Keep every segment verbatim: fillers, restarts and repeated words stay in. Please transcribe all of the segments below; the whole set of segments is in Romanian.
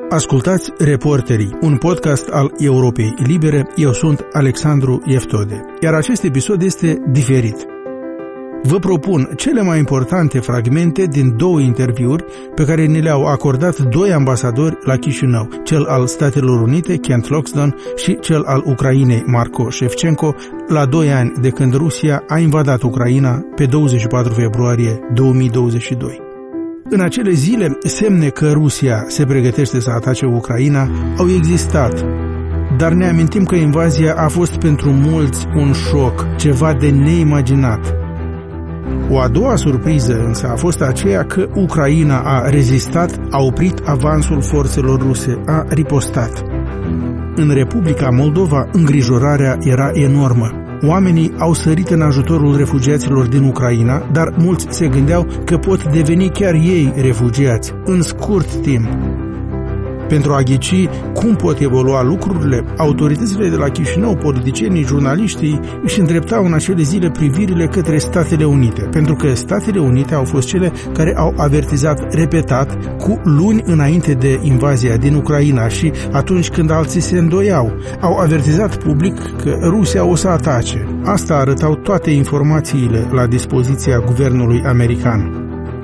Ascultați Reporterii, un podcast al Europei Libere. Eu sunt Alexandru Eftode, iar acest episod este diferit. Vă propun cele mai importante fragmente din două interviuri pe care ne le-au acordat doi ambasadori la Chișinău, cel al Statelor Unite, Kent Loxton, și cel al Ucrainei, Marko Shevchenko, la doi ani de când Rusia a invadat Ucraina pe douăzeci și patru februarie două mii douăzeci și doi. În acele zile, semne că Rusia se pregătește să atace Ucraina au existat, dar ne amintim că invazia a fost pentru mulți un șoc, ceva de neimaginat. O a doua surpriză însă a fost aceea că Ucraina a rezistat, a oprit avansul forțelor ruse, a ripostat. În Republica Moldova, îngrijorarea era enormă. Oamenii au sărit în ajutorul refugiaților din Ucraina, dar mulți se gândeau că pot deveni chiar ei refugiați în scurt timp. Pentru a ghici cum pot evolua lucrurile, autoritățile de la Chișinău, politicienii, jurnaliștii își îndreptau în acele zile privirile către Statele Unite, pentru că Statele Unite au fost cele care au avertizat repetat cu luni înainte de invazia din Ucraina și atunci când alții se îndoiau, au avertizat public că Rusia o să atace. Asta arătau toate informațiile la dispoziția guvernului american.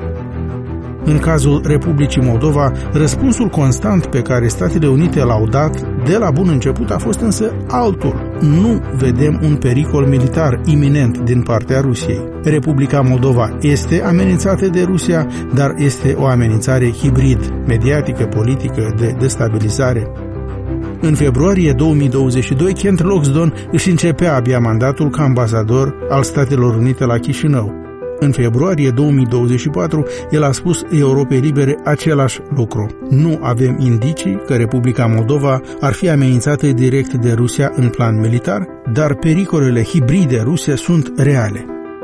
În cazul Republicii Moldova, răspunsul constant pe care Statele Unite l-au dat de la bun început a fost însă altul. Nu vedem un pericol militar iminent din partea Rusiei. Republica Moldova este amenințată de Rusia, dar este o amenințare hibrid, mediatică, politică, de destabilizare. În februarie două mii douăzeci și doi, Kent Loxton își începea abia mandatul ca ambasador al Statelor Unite la Chișinău. În februarie două mii douăzeci și patru, el a spus Europei Libere același lucru. Nu avem indicii că Republica Moldova ar fi amenințată direct de Rusia în plan militar, dar pericolele hibride ruse sunt reale.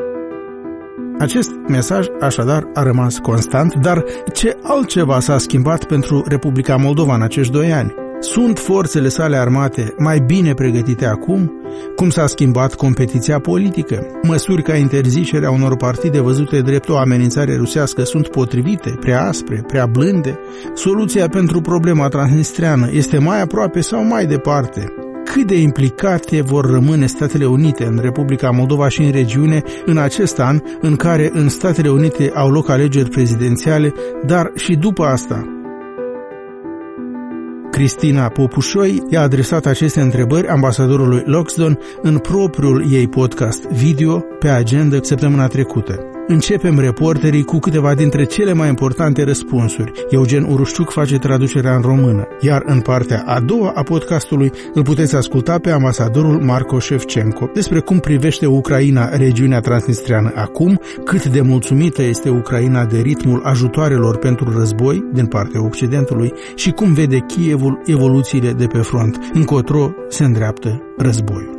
Acest mesaj, așadar, a rămas constant, dar ce altceva s-a schimbat pentru Republica Moldova în acești doi ani? Sunt forțele sale armate mai bine pregătite acum? Cum s-a schimbat competiția politică? Măsuri ca interzicerea unor partide văzute drept o amenințare rusească sunt potrivite, prea aspre, prea blânde? Soluția pentru problema transnistreană este mai aproape sau mai departe? Cât de implicate vor rămâne Statele Unite în Republica Moldova și în regiune în acest an în care în Statele Unite au loc alegeri prezidențiale, dar și după asta? Cristina Popușoi i-a adresat aceste întrebări ambasadorului Loxton în propriul ei podcast video pe agenda săptămâna trecută. Începem Reporterii cu câteva dintre cele mai importante răspunsuri. Eugen Urușciuc face traducerea în română, iar în partea a doua a podcastului îl puteți asculta pe ambasadorul Marko Shevchenko despre cum privește Ucraina regiunea transnistreană acum, cât de mulțumită este Ucraina de ritmul ajutoarelor pentru război din partea Occidentului și cum vede Kievul evoluțiile de pe front, încotro se îndreaptă războiul.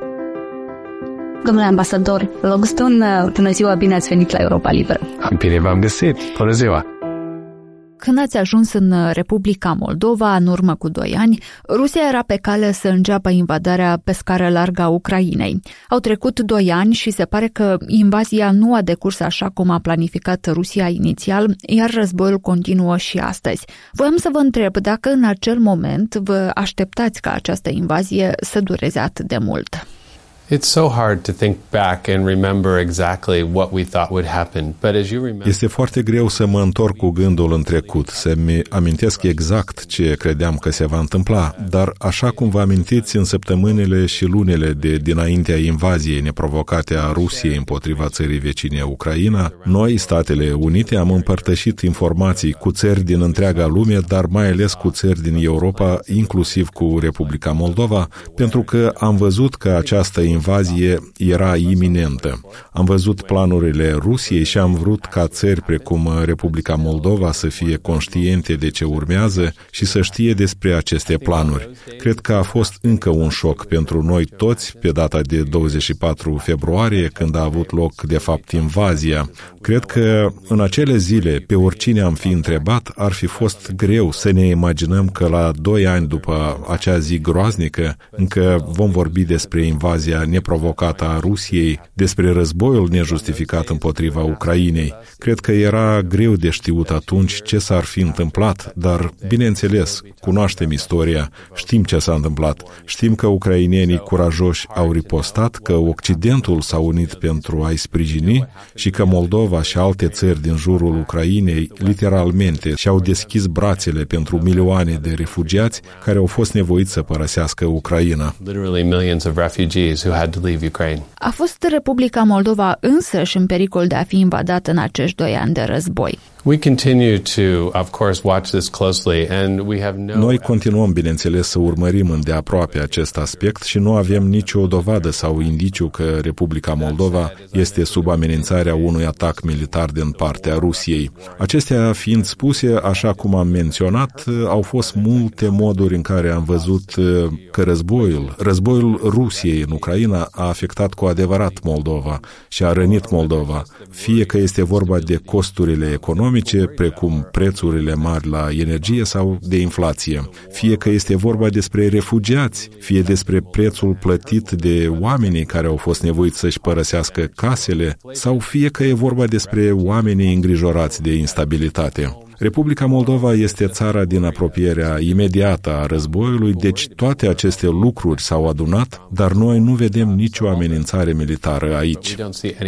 Domnule ambasador Loxton, bună ziua, bine ați venit la Europa Liberă. Bine v-am găsit, bună ziua. Când ați ajuns în Republica Moldova, în urmă cu doi ani, Rusia era pe cale să înceapă invadarea pe scară largă a Ucrainei. Au trecut doi ani și se pare că invazia nu a decurs așa cum a planificat Rusia inițial, iar războiul continuă și astăzi. Voiam să vă întreb dacă în acel moment vă așteptați ca această invazie să dureze atât de mult. It's so hard to think back and remember exactly what we thought would happen. But as you remember... Este foarte greu să mă întorc cu gândul în trecut, să-mi amintesc exact ce credeam că se va întâmpla, dar așa cum vă amintiți în săptămânile și lunile de dinaintea invaziei neprovocate a Rusiei împotriva țării vecine Ucraina, noi, Statele Unite, am împărtășit informații cu țări din întreaga lume, dar mai ales cu țări din Europa, inclusiv cu Republica Moldova, pentru că am văzut că această invazie era iminentă. Am văzut planurile Rusiei și am vrut ca țări precum Republica Moldova să fie conștiente de ce urmează și să știe despre aceste planuri. Cred că a fost încă un șoc pentru noi toți pe data de douăzeci și patru februarie, când a avut loc, de fapt, invazia. Cred că în acele zile, pe oricine am fi întrebat, ar fi fost greu să ne imaginăm că la doi ani după acea zi groaznică, încă vom vorbi despre invazia neprovocată a Rusiei, despre războiul nejustificat împotriva Ucrainei. Cred că era greu de știut atunci ce s-ar fi întâmplat, dar, bineînțeles, cunoaștem istoria, știm ce s-a întâmplat, știm că ucrainenii curajoși au ripostat, că Occidentul s-a unit pentru a-i sprijini și că Moldova și alte țări din jurul Ucrainei literalmente și-au deschis brațele pentru milioane de refugiați care au fost nevoiți să părăsească Ucraina. A fost Republica Moldova însăși în pericol de a fi invadată în acești doi ani de război. We continue to, of course, watch this closely, and we have no... Noi continuăm, bineînțeles, să urmărim îndeaproape acest aspect și nu avem nicio dovadă sau indiciu că Republica Moldova este sub amenințarea unui atac militar din partea Rusiei. Acestea fiind spuse, așa cum am menționat, au fost multe moduri în care am văzut că războiul, războiul Rusiei în Ucraina a afectat cu adevărat Moldova și a rănit Moldova, fie că este vorba de costurile economice, precum prețurile mari la energie sau de inflație. Fie că este vorba despre refugiați, fie despre prețul plătit de oamenii care au fost nevoiți să-și părăsească casele, sau fie că e vorba despre oamenii îngrijorați de instabilitate. Republica Moldova este țara din apropierea imediată a războiului, deci toate aceste lucruri s-au adunat, dar noi nu vedem nicio amenințare militară aici.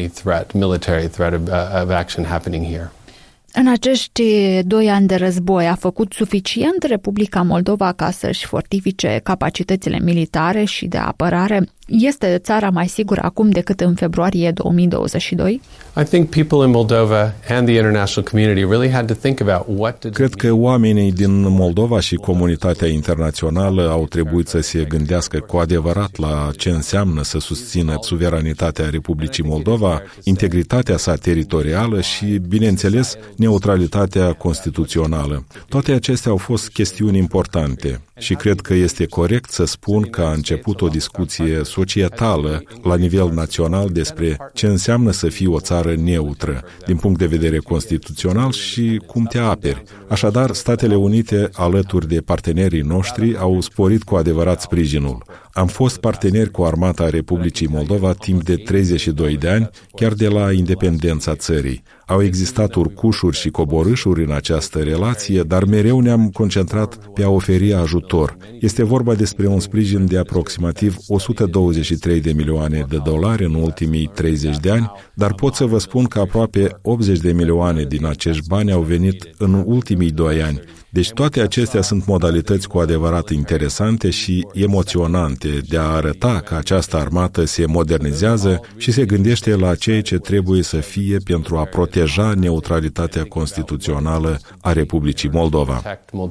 În acești doi ani de război a făcut suficient Republica Moldova ca să-și fortifice capacitățile militare și de apărare? Este țara mai sigură acum decât în februarie două mii douăzeci și doi? I think people in Moldova and the international community really had to think about what did Cred că oamenii din Moldova și comunitatea internațională au trebuit să se gândească cu adevărat la ce înseamnă să susțină suveranitatea Republicii Moldova, integritatea sa teritorială și, bineînțeles, neutralitatea constituțională. Toate acestea au fost chestiuni importante și cred că este corect să spun că a început o discuție societală la nivel național despre ce înseamnă să fii o țară neutră din punct de vedere constituțional și cum te aperi. Așadar, Statele Unite, alături de partenerii noștri, au sporit cu adevărat sprijinul. Am fost parteneri cu Armata Republicii Moldova timp de treizeci și doi de ani, chiar de la independența țării. Au existat urcușuri și coborâșuri în această relație, dar mereu ne-am concentrat pe a oferi ajutor. Este vorba despre un sprijin de aproximativ o sută douăzeci și trei de milioane de dolari în ultimii treizeci de ani, dar pot să vă spun că aproape optzeci de milioane din acești bani au venit în ultimii doi ani. Deci toate acestea sunt modalități cu adevărat interesante și emoționante de a arăta că această armată se modernizează și se gândește la ceea ce trebuie să fie pentru a proteja neutralitatea constituțională a Republicii Moldova.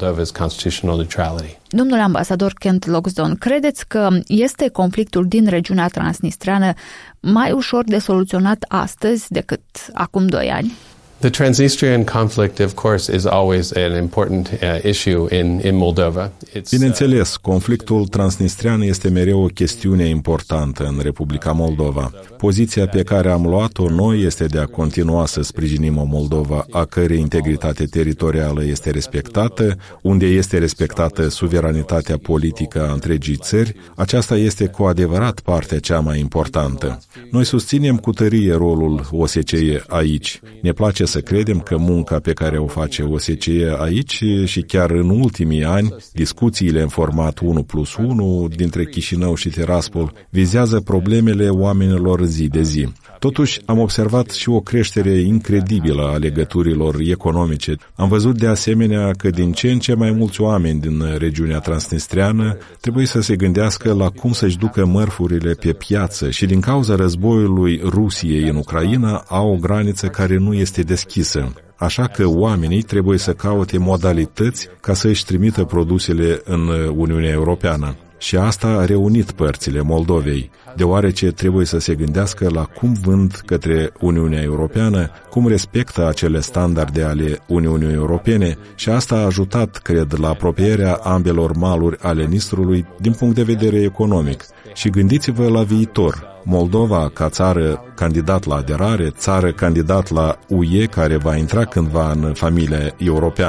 Domnule ambasador Kent Loxton, credeți că este conflictul din regiunea transnistreană mai ușor de soluționat astăzi decât acum doi ani? The Transnistrian conflict, of course, is always an important uh, issue in, in Moldova. It's, Bineînțeles, conflictul transnistrian este mereu o chestiune importantă în Republica Moldova. Poziția pe care am luat-o noi este de a continua să sprijinim o Moldova a cărei integritate teritorială este respectată, unde este respectată suveranitatea politică a întregii țări. Aceasta este cu adevărat partea cea mai importantă. Noi susținem cu tărie rolul O S C E aici. Ne place să credem că munca pe care o face O S C E aici și chiar în ultimii ani, discuțiile în format unu plus unu dintre Chișinău și Tiraspol vizează problemele oamenilor zi de zi. Totuși, am observat și o creștere incredibilă a legăturilor economice. Am văzut de asemenea că din ce în ce mai mulți oameni din regiunea transnistreană trebuie să se gândească la cum să-și ducă mărfurile pe piață și din cauza războiului Rusiei în Ucraina au o graniță care nu este deschisă. Așa că oamenii trebuie să caute modalități ca să își trimită produsele în Uniunea Europeană. Și asta a reunit părțile Moldovei, deoarece trebuie să se gândească la cum vând către Uniunea Europeană, cum respectă acele standarde ale Uniunii Europene și asta a ajutat, cred, la apropierea ambelor maluri ale Nistrului din punct de vedere economic. Și gândiți-vă la viitor. Moldova, ca țară candidat la aderare, țară candidat la U E care va intra cândva în familia europeană.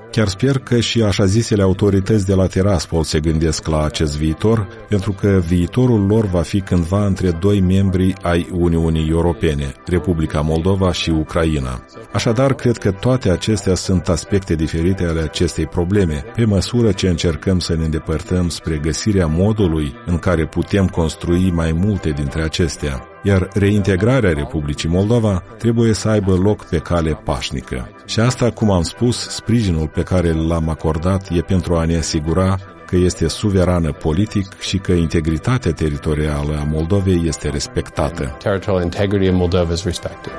Chiar sper că și așa zisele autorități de la Tiraspol se gândesc la acest viitor, pentru că viitorul lor va fi cândva între doi membri ai Uniunii Europene, Republica Moldova și Ucraina. Așadar, cred că toate acestea sunt aspecte diferite ale acestei probleme, pe măsură ce încercăm să ne îndepărtăm spre găsirea modului în care putem construi mai multe dintre acestea. Iar reintegrarea Republicii Moldova trebuie să aibă loc pe cale pașnică. Și asta, cum am spus, sprijinul pe care l-am acordat e pentru a ne asigura că este suverană politic și că integritatea teritorială a Moldovei este respectată. Territorial integrity in Moldova is respected.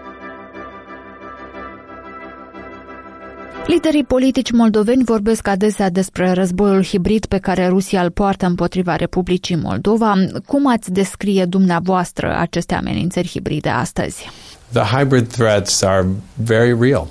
Liderii politici moldoveni vorbesc adesea despre războiul hibrid pe care Rusia îl poartă împotriva Republicii Moldova. Cum ați descrie dumneavoastră aceste amenințări hibride astăzi? The hybrid threats are very real.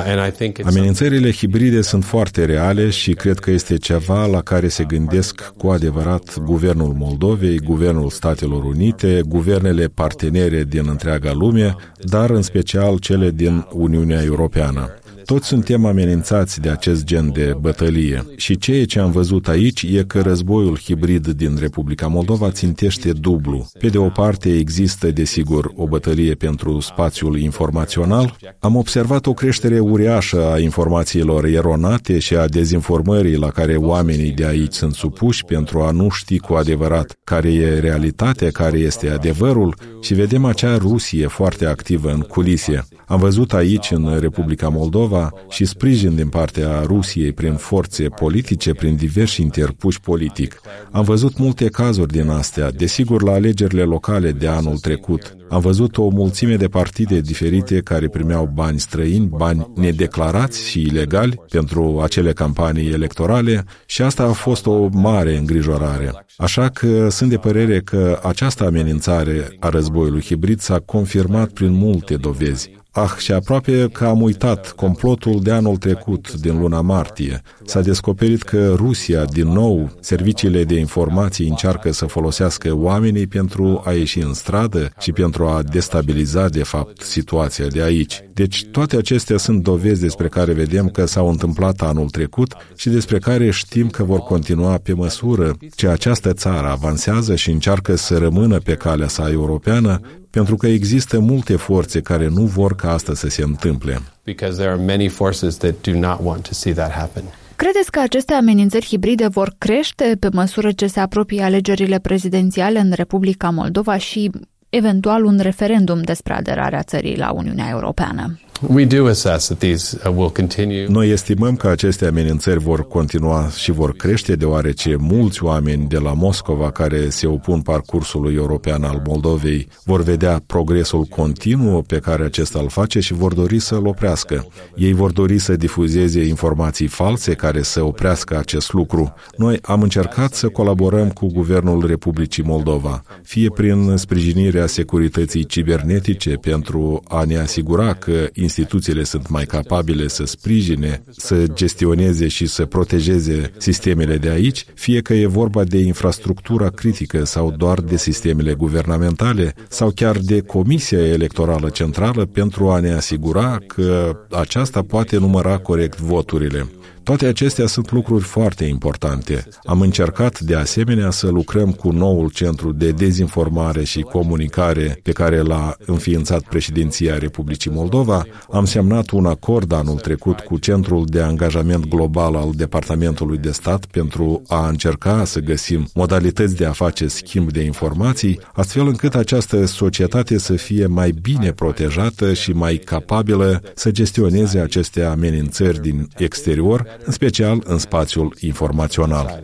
Amenințările hibride sunt foarte reale și cred că este ceva la care se gândesc cu adevărat Guvernul Moldovei, Guvernul Statelor Unite, guvernele partenere din întreaga lume, dar în special cele din Uniunea Europeană. Toți suntem amenințați de acest gen de bătălie și ceea ce am văzut aici e că războiul hibrid din Republica Moldova țintește dublu. Pe de o parte există, desigur, o bătălie pentru spațiul informațional. Am observat o creștere uriașă a informațiilor eronate și a dezinformării la care oamenii de aici sunt supuși pentru a nu ști cu adevărat care e realitatea, care este adevărul și vedem acea Rusie foarte activă în culisie. Am văzut aici, în Republica Moldova, și sprijin din partea Rusiei prin forțe politice, prin diversi interpuși politic. Am văzut multe cazuri din astea, desigur la alegerile locale de anul trecut. Am văzut o mulțime de partide diferite care primeau bani străini, bani nedeclarați și ilegali pentru acele campanii electorale și asta a fost o mare îngrijorare. Așa că sunt de părere că această amenințare a războiului hibrid s-a confirmat prin multe dovezi. Ah, și aproape că am uitat complotul de anul trecut, din luna martie. S-a descoperit că Rusia, din nou, serviciile de informații încearcă să folosească oamenii pentru a ieși în stradă și pentru a destabiliza, de fapt, situația de aici. Deci, toate acestea sunt dovezi despre care vedem că s-au întâmplat anul trecut și despre care știm că vor continua pe măsură ce această țară avansează și încearcă să rămână pe calea sa europeană, pentru că există multe forțe care nu vor ca asta să se întâmple. Because there are many forces that do not want to see that happen. Credeți că aceste amenințări hibride vor crește pe măsură ce se apropie alegerile prezidențiale în Republica Moldova și eventual un referendum despre aderarea țării la Uniunea Europeană? We do assess that these will continue. Noi estimăm că aceste amenințări vor continua și vor crește, deoarece mulți oameni de la Moscova care se opun parcursului european al Moldovei vor vedea progresul continuu pe care acesta îl face și vor dori să-l oprească. Ei vor dori să difuzeze informații false care să oprească acest lucru. Noi am încercat să colaborăm cu Guvernul Republicii Moldova, fie prin sprijinirea securității cibernetice pentru a ne asigura că instituțiile sunt mai capabile să sprijine, să gestioneze și să protejeze sistemele de aici, fie că e vorba de infrastructura critică sau doar de sistemele guvernamentale sau chiar de Comisia Electorală Centrală pentru a ne asigura că aceasta poate număra corect voturile. Toate acestea sunt lucruri foarte importante. Am încercat de asemenea să lucrăm cu noul centru de dezinformare și comunicare pe care l-a înființat președinția Republicii Moldova. Am semnat un acord anul trecut cu Centrul de Angajament Global al Departamentului de Stat pentru a încerca să găsim modalități de a face schimb de informații, astfel încât această societate să fie mai bine protejată și mai capabilă să gestioneze aceste amenințări din exterior, în special în spațiul informațional.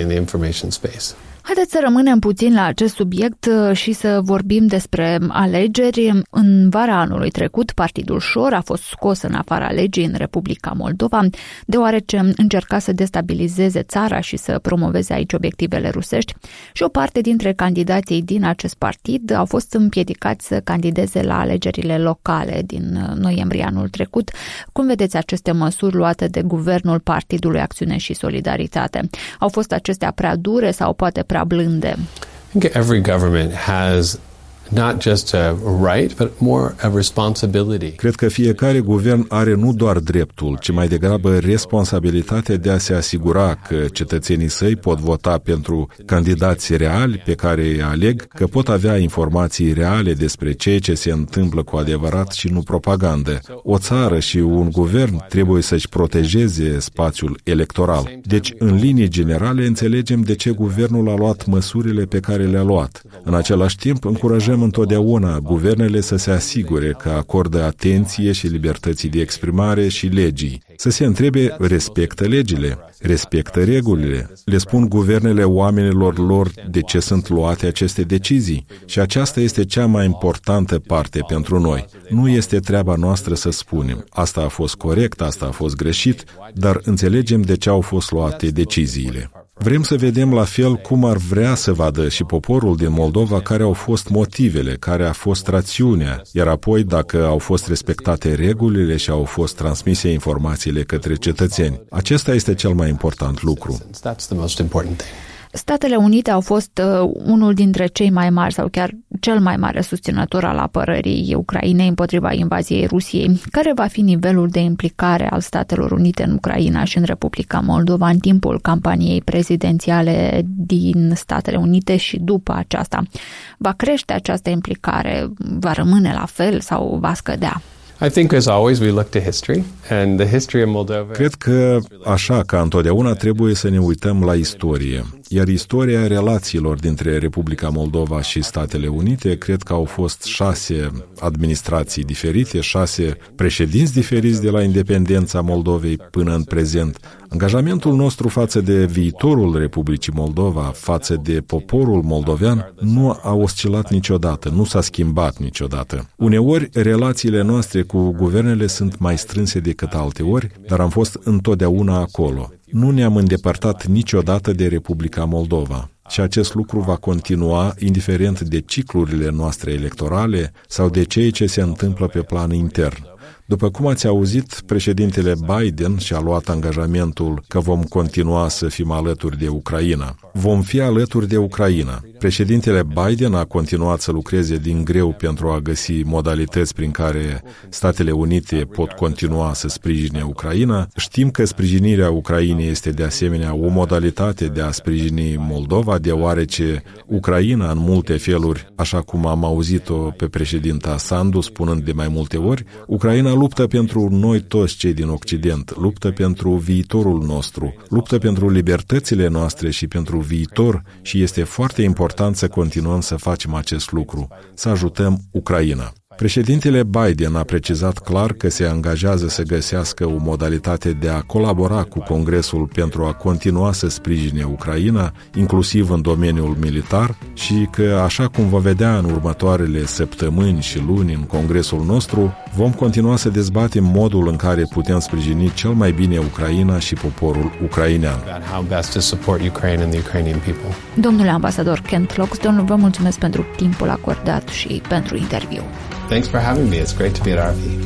Haideți să rămânem puțin la acest subiect și să vorbim despre alegeri. În vara anului trecut, Partidul Șor a fost scos în afara legii în Republica Moldova, deoarece încerca să destabilizeze țara și să promoveze aici obiectivele rusești și o parte dintre candidații din acest partid au fost împiedicați să candideze la alegerile locale din noiembrie anul trecut. Cum vedeți aceste măsuri luate de Guvernul Partidului Acțiune și Solidaritate? Au fost acestea prea dure sau poate prea blânde? I think every government has not just a right, but more a responsibility. Cred că fiecare guvern are nu doar dreptul, ci mai degrabă responsabilitatea de a se asigura că cetățenii săi pot vota pentru candidați reali pe care îi aleg, că pot avea informații reale despre ceea ce se întâmplă cu adevărat și nu propagandă. O țară și un guvern trebuie să-și protejeze spațiul electoral. Deci, în linii generale, înțelegem de ce guvernul a luat măsurile pe care le-a luat. În același timp, încurajăm întotdeauna guvernele să se asigure că acordă atenție și libertății de exprimare și legii. Să se întrebe, respectă legile, respectă regulile, le spun guvernele oamenilor lor de ce sunt luate aceste decizii. Și aceasta este cea mai importantă parte pentru noi. Nu este treaba noastră să spunem, asta a fost corect, asta a fost greșit, dar înțelegem de ce au fost luate deciziile. Vrem să vedem la fel cum ar vrea să vadă și poporul din Moldova care au fost motivele, care a fost rațiunea, iar apoi dacă au fost respectate regulile și au fost transmise informațiile către cetățeni. Acesta este cel mai important lucru. Statele Unite au fost uh, unul dintre cei mai mari sau chiar cel mai mare susținător al apărării Ucrainei împotriva invaziei Rusiei. Care va fi nivelul de implicare al Statelor Unite în Ucraina și în Republica Moldova în timpul campaniei prezidențiale din Statele Unite și după aceasta? Va crește această implicare? Va rămâne la fel sau va scădea? I think, as always, we look to history, and the history of Moldova. Cred că, așa ca întotdeauna, trebuie să ne uităm la istorie. Iar istoria relațiilor dintre Republica Moldova și Statele Unite, cred că au fost șase administrații diferite, șase președinți diferiți de la independența Moldovei până în prezent. Angajamentul nostru față de viitorul Republicii Moldova, față de poporul moldovean, nu a oscilat niciodată, nu s-a schimbat niciodată. Uneori, relațiile noastre cu guvernele sunt mai strânse decât alteori, dar am fost întotdeauna acolo. Nu ne-am îndepărtat niciodată de Republica Moldova. Și acest lucru va continua indiferent de ciclurile noastre electorale sau de ceea ce se întâmplă pe plan intern. După cum ați auzit, președintele Biden și-a luat angajamentul că vom continua să fim alături de Ucraina. Vom fi alături de Ucraina. Președintele Biden a continuat să lucreze din greu pentru a găsi modalități prin care Statele Unite pot continua să sprijine Ucraina. Știm că sprijinirea Ucrainei este de asemenea o modalitate de a sprijini Moldova, deoarece Ucraina, în multe feluri, așa cum am auzit-o pe președinta Sandu spunând de mai multe ori, Ucraina luptă pentru noi toți cei din Occident, luptă pentru viitorul nostru, luptă pentru libertățile noastre și pentru viitor și este foarte important să continuăm să facem acest lucru, să ajutăm Ucraina. Președintele Biden a precizat clar că se angajează să găsească o modalitate de a colabora cu Congresul pentru a continua să sprijine Ucraina, inclusiv în domeniul militar, și că, așa cum vom vedea în următoarele săptămâni și luni în Congresul nostru, vom continua să dezbatem modul în care putem sprijini cel mai bine Ucraina și poporul ucrainean. Domnule ambasador Kent Loxton, vă mulțumesc pentru timpul acordat și pentru interviu. Thanks for having me. It's great to be at R P.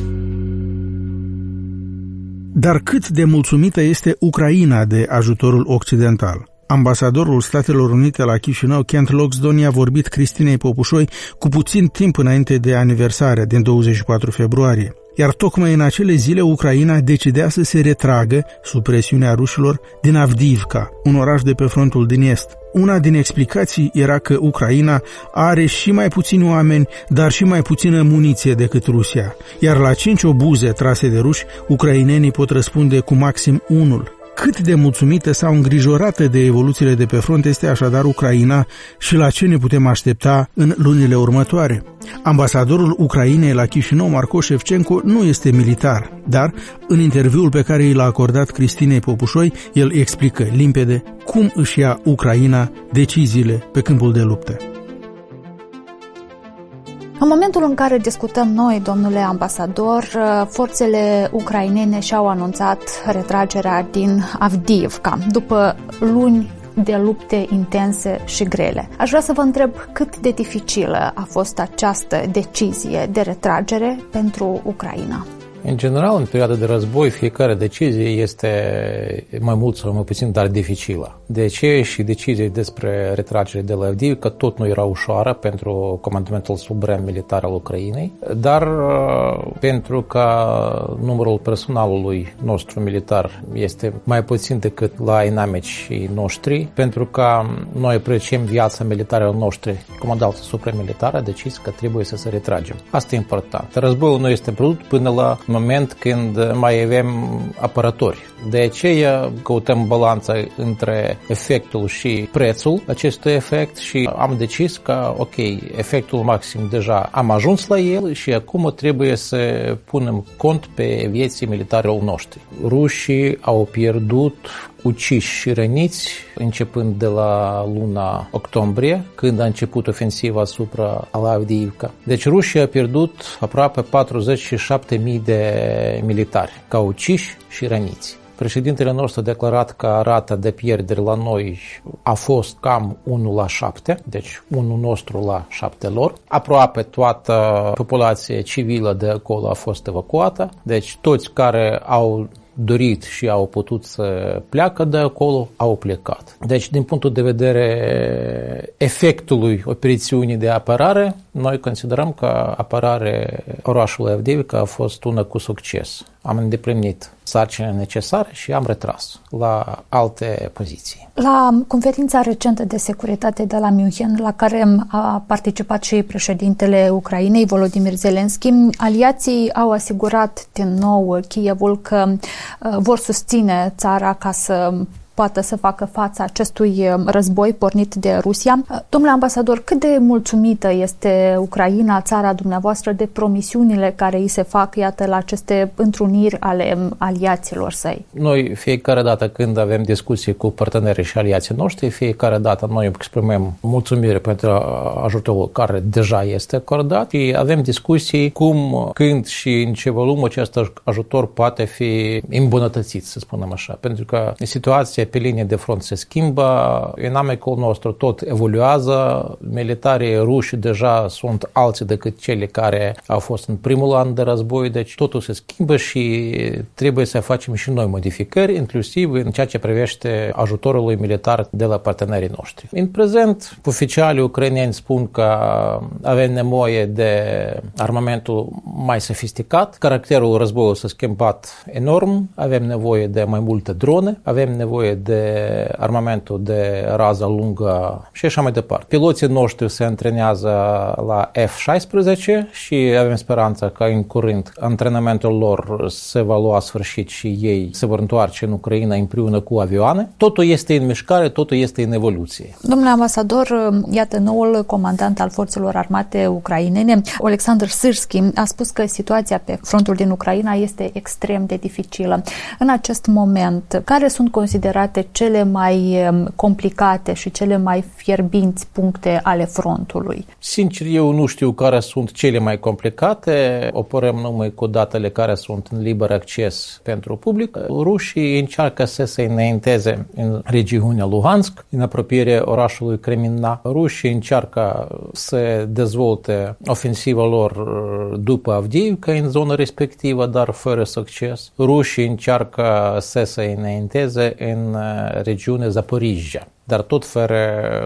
Dar cât de mulțumită este Ucraina de ajutorul occidental? Ambasadorul Statelor Unite la Chișinău, Kent Loxton, i-a vorbit Cristinei Popușoi cu puțin timp înainte de aniversarea din douăzeci și patru februarie. Iar tocmai în acele zile Ucraina decidea să se retragă, sub presiunea rușilor, din Avdiivka, un oraș de pe frontul din est. Una din explicații era că Ucraina are și mai puțini oameni, dar și mai puțină muniție decât Rusia. Iar la cinci obuze trase de ruși, ucrainenii pot răspunde cu maxim unul. Cât de mulțumită sau îngrijorată de evoluțiile de pe front este așadar Ucraina și la ce ne putem aștepta în lunile următoare? Ambasadorul Ucrainei la Chișinău, Marco Șevcenco, nu este militar, dar în interviul pe care i l-a acordat Cristinei Popușoi, el explică limpede cum își ia Ucraina deciziile pe câmpul de luptă. În momentul în care discutăm noi, domnule ambasador, forțele ucrainene și-au anunțat retragerea din Avdiivka după luni de lupte intense și grele. Aș vrea să vă întreb cât de dificilă a fost această decizie de retragere pentru Ucraina. În general, în perioada de război, fiecare decizie este mai mult sau mai puțin, dar dificilă. De aceea și decizia despre retragere de la Avdiivka tot nu era ușoară pentru Comandamentul Suprem Militar al Ucrainei, dar pentru că numărul personalului nostru militar este mai puțin decât la inamicii noștri, pentru că noi apreciem viața militară noștri, Comandantul Suprem Militar a decis că trebuie să se retragem. Asta e important. Războiul nu este produs până la moment când mai avem apărători. De aceea căutăm balanța între efectul și prețul acestui efect și am decis că, ok, efectul maxim deja am ajuns la el și acum trebuie să punem cont pe vieții militare noștri. Rușii au pierdut uciși și răniți începând de la luna octombrie, când a început ofensiva asupra Avdiivka. Deci Rusia a pierdut aproape patruzeci și șapte mii de militari ca uciși și răniți. Președintele nostru a declarat că rata de pierderi la noi a fost cam unu la șapte, deci unul nostru la șapte lor. Aproape toată populația civilă de acolo a fost evacuată, deci toți care au dorit și au putut să pleacă de acolo, au plecat. Deci, din punctul de vedere efectului operațiunii de apărare, noi considerăm că apărarea orașului Avdiivka a fost una cu succes. Am îndeplinit sarcina necesară și am retras la alte poziții. La conferința recentă de securitate de la München, la care a participat și președintele Ucrainei, Volodymyr Zelensky, aliații au asigurat din nou Kievul că vor susține țara ca să poată să facă față acestui război pornit de Rusia. Domnule ambasador, cât de mulțumită este Ucraina, țara dumneavoastră, de promisiunile care îi se fac, iată, la aceste întruniri ale aliaților săi? Noi, fiecare dată când avem discuții cu partenerii și aliații noștri, fiecare dată noi exprimăm mulțumire pentru ajutorul care deja este acordat și avem discuții cum, când și în ce volum acest ajutor poate fi îmbunătățit, să spunem așa. Pentru că situația pe linie de front se schimbă, inamicul nostru tot evoluează, militarii ruși deja sunt alții decât cele care au fost în primul an de război, deci totul se schimbă și trebuie să facem și noi modificări, inclusiv în ceea ce privește ajutorul militar de la partenerii noștri. În prezent, oficialii ucraineni spun că avem nevoie de armamentul mai sofisticat, caracterul războiului s-a schimbat enorm, avem nevoie de mai multe drone, avem nevoie de armamentul de rază lungă și așa mai departe. Piloții noștri se antrenează la F șaisprezece și avem speranța că în curând antrenamentul lor se va lua sfârșit și ei se vor întoarce în Ucraina împreună cu avioane. Totul este în mișcare, totul este în evoluție. Domnule ambasador, iată, noul comandant al forțelor armate ucrainene, Oleksandr Syrski, a spus că situația pe frontul din Ucraina este extrem de dificilă. În acest moment, care sunt considerate cele mai complicate și cele mai fierbinți puncte ale frontului? Sincer, eu nu știu care sunt cele mai complicate. Operăm numai cu datele care sunt în liber acces pentru public. Rușii încearcă să se înainteze în regiunea Luhansk, în apropierea orașului Kreminna. Rușii încearcă să dezvolte ofensiva lor după Avdiivka în zona respectivă, dar fără succes. Rușii încearcă să se înainteze în regiunea Zaporizhia, dar tot fără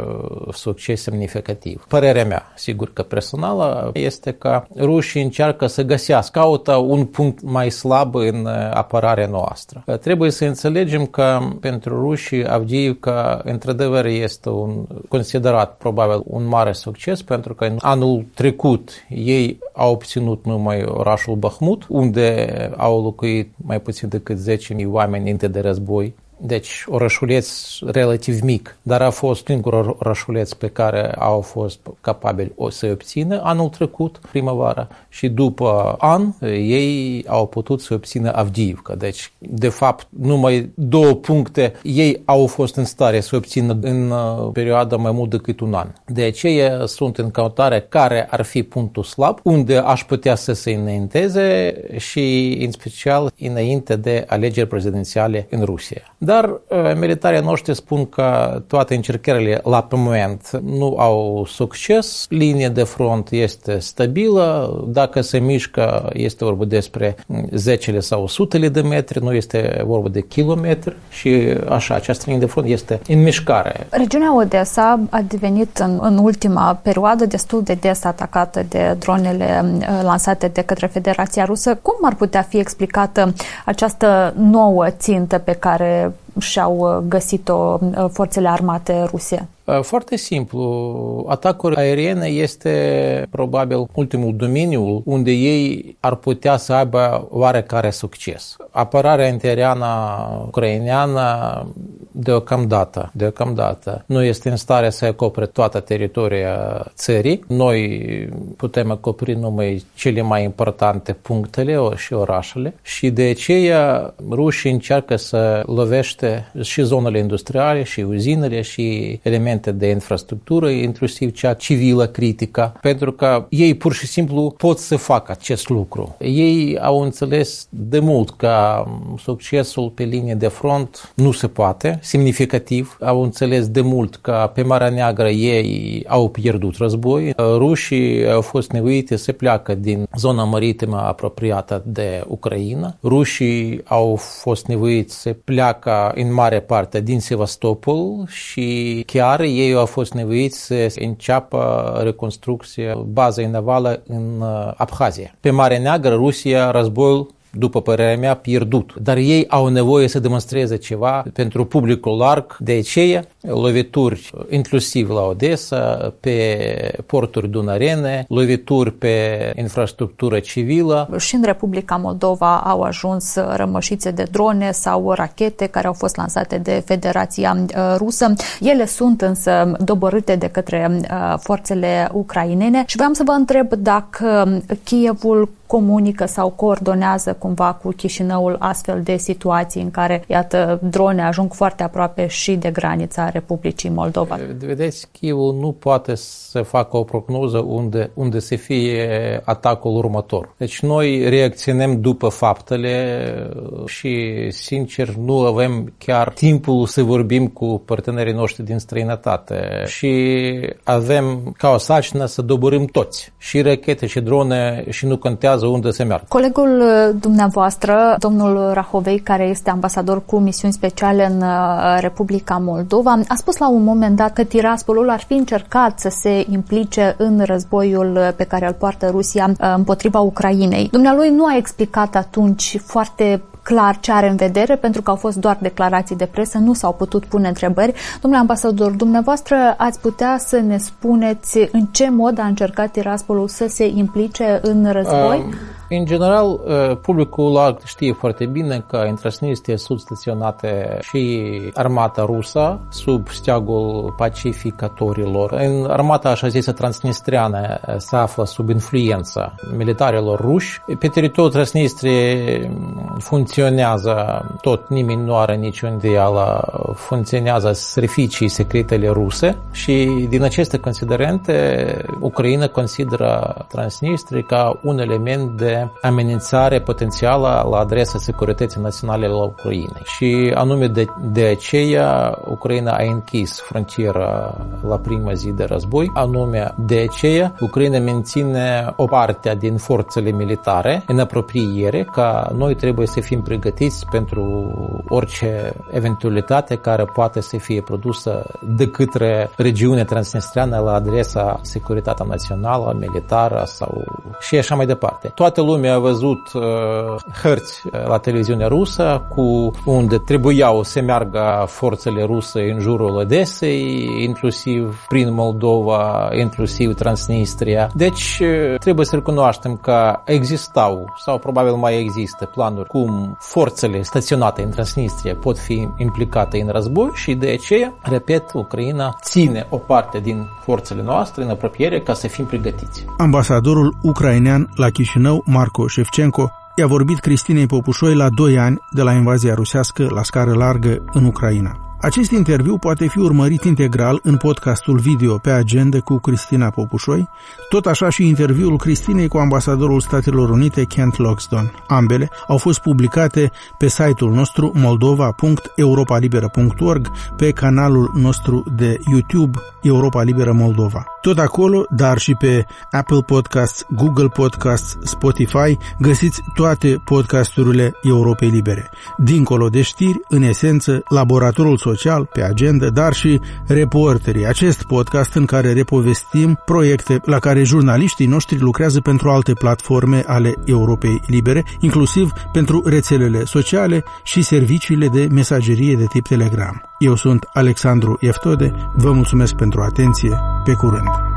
succes semnificativ. Părerea mea, sigur că personală, este că rușii încearcă să găsească, caută un punct mai slab în apărarea noastră. Trebuie să înțelegem că pentru rușii Avdiivka într-adevăr este un considerat probabil un mare succes, pentru că în anul trecut ei au obținut numai orașul Bahmut, unde au locuit mai puțin decât zece mii oameni înainte de război. Deci, orășuleț relativ mic, dar a fost singurul orășuleț pe care au fost capabili să obțină anul trecut, primăvara, și după an ei au putut să obțină Avdiivka. Deci, de fapt, numai două puncte ei au fost în stare să obțină în perioada mai mult decât un an. De aceea sunt în căutare care ar fi punctul slab, unde aș putea să se înainteze și, în special, înainte de alegeri prezidențiale în Rusia. Dar militarii noștri spun că toate încercările la moment nu au succes, linia de front este stabilă, dacă se mișcă este vorba despre zecile sau sutele de metri, nu este vorba de kilometri și așa, această linie de front este în mișcare. Regiunea Odessa a devenit în, în ultima perioadă destul de des atacată de dronele lansate de către Federația Rusă. Cum ar putea fi explicată această nouă țintă pe care și-au găsit-o forțele armate ruse? Foarte simplu. Atacuri aeriene este probabil ultimul domeniu unde ei ar putea să aibă oarecare succes. Apărarea interiană ucraineană deocamdată, deocamdată nu este în stare să acopere toată teritoria țării. Noi putem acoperi numai cele mai importante punctele și orașele și de aceea rușii încearcă să lovește și zonele industriale și uzinele și elemente de infrastructură, inclusiv cea civilă critică, pentru că ei pur și simplu pot să facă acest lucru. Ei au înțeles de mult că succesul pe linie de front nu se poate, semnificativ. Au înțeles de mult că pe Marea Neagră ei au pierdut război. Rușii au fost nevoiți să pleacă din zona maritimă apropiată de Ucraina. Rușii au fost nevoiți să pleacă în mare parte din Sevastopol și chiar ei au fost nevoiți să înceapă reconstrucția bazei navale în Abhazia. Pe Marea Neagră, Rusia, războiul, după părerea mea, pierdut. Dar ei au nevoie să demonstreze ceva pentru publicul larg. De aceea, lovituri inclusiv la Odessa, pe porturi dunărene, lovituri pe infrastructură civilă. Și în Republica Moldova au ajuns rămășițe de drone sau rachete care au fost lansate de Federația Rusă. Ele sunt însă doborâte de către forțele ucrainene și vreau să vă întreb dacă Kievul comunică sau coordonează cumva cu Chișinăul astfel de situații în care, iată, drone ajung foarte aproape și de granița Republicii Moldova. Vedeți, Kievul nu poate să facă o prognoză unde, unde să fie atacul următor. Deci noi reacționăm după faptele și, sincer, nu avem chiar timpul să vorbim cu partenerii noștri din străinătate și avem ca o sarcină să doborâm toți, și rachete și drone, și nu contează unde se meargă. Colegul dumneavoastră, domnul Rahovei, care este ambasador cu misiuni speciale în Republica Moldova, a spus la un moment dat că Tiraspolul ar fi încercat să se implice în războiul pe care îl poartă Rusia împotriva Ucrainei. Dumnealui nu a explicat atunci foarte clar ce are în vedere, pentru că au fost doar declarații de presă, nu s-au putut pune întrebări. Domnule ambasador, dumneavoastră ați putea să ne spuneți în ce mod a încercat Tiraspolul să se implice în război? Um. În general, publicul larg știe foarte bine că în Transnistria sunt staționate și armata rusă sub steagul pacificatorilor. În armata așa zisă transnistriană se află sub influența militarilor ruși. Pe teritoriul Transnistriei funcționează tot, nimeni nu are niciun îndoială, funcționează servicii secretele ruse și din aceste considerente Ucraina consideră Transnistria ca un element de amenințare potențială la adresa securității naționale la Ucrainei. Și anume de, de aceea Ucraina a închis frontiera la prima zi de război, anume de aceea Ucraina menține o parte din forțele militare în apropiere, că noi trebuie să fim pregătiți pentru orice eventualitate care poate să fie produsă de către regiunea transnistriană la adresa securitatea națională, militară sau și așa mai departe. Toată lumea a văzut uh, hărți la televiziunea rusă cu unde trebuiau să meargă forțele ruse în jurul Odesei, inclusiv prin Moldova, inclusiv Transnistria. Deci trebuie să recunoaștem că existau sau probabil mai există planuri cum forțele staționate în Transnistria pot fi implicate în război și de aceea, repet, Ucraina ține o parte din forțele noastre în apropiere ca să fim pregătiți. Ambasadorul ucrainean la Chișinău, Marco Șefcenco, i-a vorbit Cristinei Popușoi la doi ani de la invazia rusească la scară largă în Ucraina. Acest interviu poate fi urmărit integral în podcastul video Pe Agenda cu Cristina Popușoi, tot așa și interviul Cristinei cu ambasadorul Statelor Unite Kent Loxton. Ambele au fost publicate pe site-ul nostru moldova punct europa liberă punct org, pe canalul nostru de YouTube Europa Liberă Moldova. Tot acolo, dar și pe Apple Podcasts, Google Podcasts, Spotify, găsiți toate podcasturile Europei Libere. Dincolo de știri, în esență, laboratorul social Pe Agenda, dar și Reporterii, acest podcast în care repovestim proiecte la care jurnaliștii noștri lucrează pentru alte platforme ale Europei Libere, inclusiv pentru rețelele sociale și serviciile de mesagerie de tip Telegram. Eu sunt Alexandru Eftode, vă mulțumesc pentru atenție, pe curând!